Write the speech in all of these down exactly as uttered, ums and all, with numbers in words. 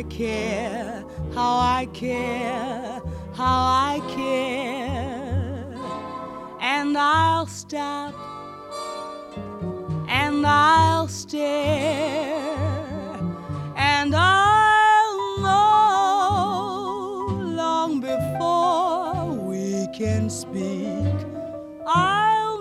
care, how I care, how I care. And I'll stop and I'll stare, and I'll know long before we can speak. I'll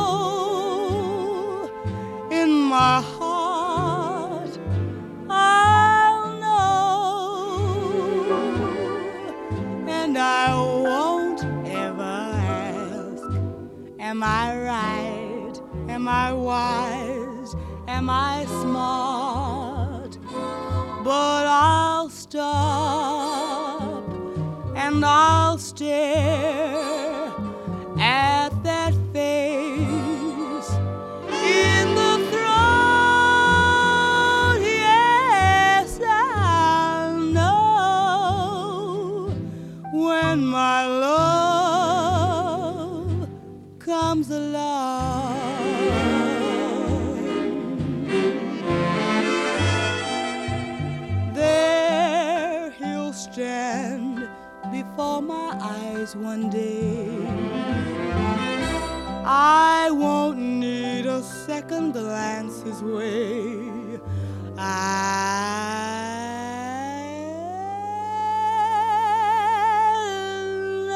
know in my heart, I'll know, and I won't ever ask, am I right, am I wise, am I smart? But I'll stop and I'll stare at that face in the throne. Yes, I'll know when my love comes along. There he'll stand before my eyes one day. I won't need a second glance his way. I'll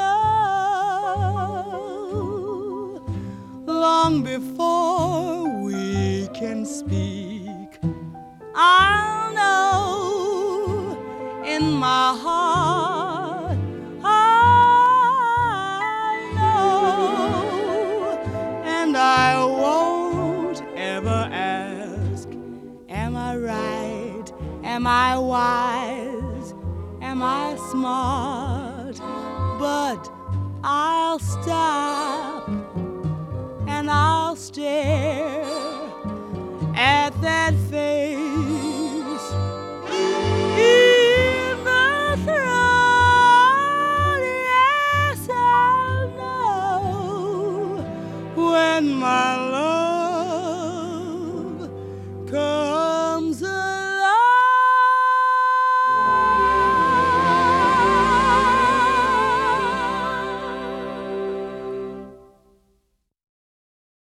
know long before we can speak. I'll know in my heart, I'll know, and I won't ever ask, am I right, am I wise, am I smart? But I'll stop and I'll stare at that face in the throne. Yes, I'll know when my